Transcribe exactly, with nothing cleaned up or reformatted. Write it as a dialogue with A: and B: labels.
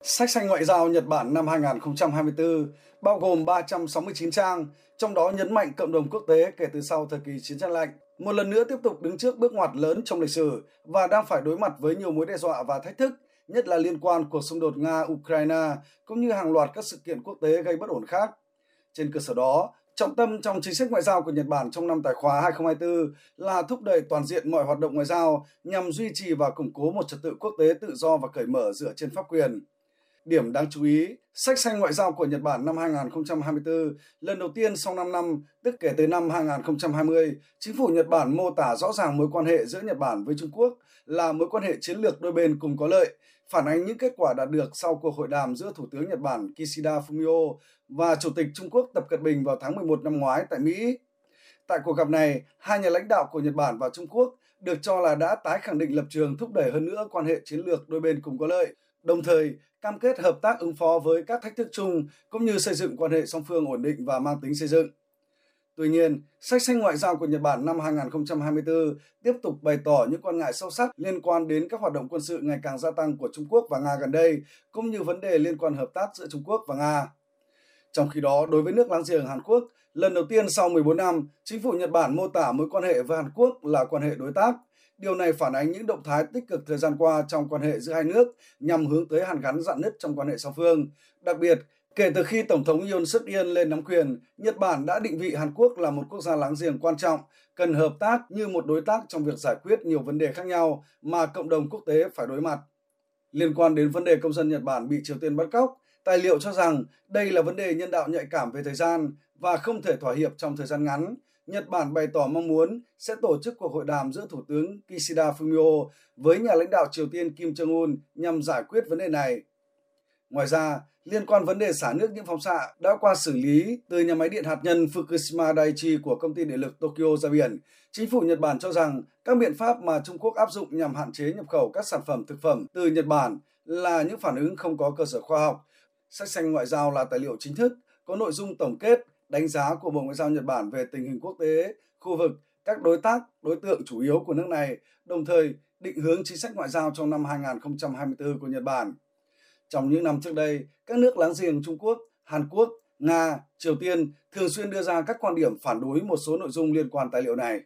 A: Sách xanh ngoại giao Nhật Bản năm hai nghìn không trăm hai mươi tư bao gồm ba trăm sáu mươi chín trang, trong đó nhấn mạnh cộng đồng quốc tế kể từ sau thời kỳ chiến tranh lạnh, một lần nữa tiếp tục đứng trước bước ngoặt lớn trong lịch sử và đang phải đối mặt với nhiều mối đe dọa và thách thức, nhất là liên quan cuộc xung đột Nga-Ukraine cũng như hàng loạt các sự kiện quốc tế gây bất ổn khác. Trên cơ sở đó, trọng tâm trong chính sách ngoại giao của Nhật Bản trong năm tài khóa hai nghìn không trăm hai mươi tư là thúc đẩy toàn diện mọi hoạt động ngoại giao nhằm duy trì và củng cố một trật tự quốc tế tự do và cởi mở dựa trên pháp quyền. Điểm đáng chú ý, sách xanh ngoại giao của Nhật Bản năm hai nghìn không trăm hai mươi tư, lần đầu tiên sau năm năm, tức kể từ năm hai nghìn không trăm hai mươi, chính phủ Nhật Bản mô tả rõ ràng mối quan hệ giữa Nhật Bản với Trung Quốc là mối quan hệ chiến lược đôi bên cùng có lợi, phản ánh những kết quả đạt được sau cuộc hội đàm giữa Thủ tướng Nhật Bản Kishida Fumio và Chủ tịch Trung Quốc Tập Cận Bình vào tháng mười một năm ngoái tại Mỹ. Tại cuộc gặp này, hai nhà lãnh đạo của Nhật Bản và Trung Quốc được cho là đã tái khẳng định lập trường thúc đẩy hơn nữa quan hệ chiến lược đôi bên cùng có lợi, đồng thời cam kết hợp tác ứng phó với các thách thức chung cũng như xây dựng quan hệ song phương ổn định và mang tính xây dựng. Tuy nhiên, sách xanh ngoại giao của Nhật Bản năm hai nghìn không trăm hai mươi tư tiếp tục bày tỏ những quan ngại sâu sắc liên quan đến các hoạt động quân sự ngày càng gia tăng của Trung Quốc và Nga gần đây, cũng như vấn đề liên quan hợp tác giữa Trung Quốc và Nga. Trong khi đó, đối với nước láng giềng Hàn Quốc, lần đầu tiên sau mười bốn năm, chính phủ Nhật Bản mô tả mối quan hệ với Hàn Quốc là quan hệ đối tác. Điều này phản ánh những động thái tích cực thời gian qua trong quan hệ giữa hai nước nhằm hướng tới hàn gắn rạn nứt trong quan hệ song phương. Đặc biệt, kể từ khi Tổng thống Yoon suk yeol lên nắm quyền, Nhật Bản đã định vị Hàn Quốc là một quốc gia láng giềng quan trọng, cần hợp tác như một đối tác trong việc giải quyết nhiều vấn đề khác nhau mà cộng đồng quốc tế phải đối mặt. Liên quan đến vấn đề công dân Nhật Bản bị Triều Tiên bắt cóc, tài liệu cho rằng đây là vấn đề nhân đạo nhạy cảm về thời gian và không thể thỏa hiệp trong thời gian ngắn. Nhật Bản bày tỏ mong muốn sẽ tổ chức cuộc hội đàm giữa Thủ tướng Kishida Fumio với nhà lãnh đạo Triều Tiên Kim Jong-un nhằm giải quyết vấn đề này. Ngoài ra, liên quan vấn đề xả nước những phóng xạ đã qua xử lý từ nhà máy điện hạt nhân Fukushima Daiichi của công ty điện lực Tokyo ra biển, chính phủ Nhật Bản cho rằng các biện pháp mà Trung Quốc áp dụng nhằm hạn chế nhập khẩu các sản phẩm thực phẩm từ Nhật Bản là những phản ứng không có cơ sở khoa học. Sách xanh ngoại giao là tài liệu chính thức, có nội dung tổng kết, đánh giá của Bộ Ngoại giao Nhật Bản về tình hình quốc tế, khu vực, các đối tác, đối tượng chủ yếu của nước này, đồng thời định hướng chính sách ngoại giao trong năm hai nghìn không trăm hai mươi tư của Nhật Bản. Trong những năm trước đây, các nước láng giềng Trung Quốc, Hàn Quốc, Nga, Triều Tiên thường xuyên đưa ra các quan điểm phản đối một số nội dung liên quan tài liệu này.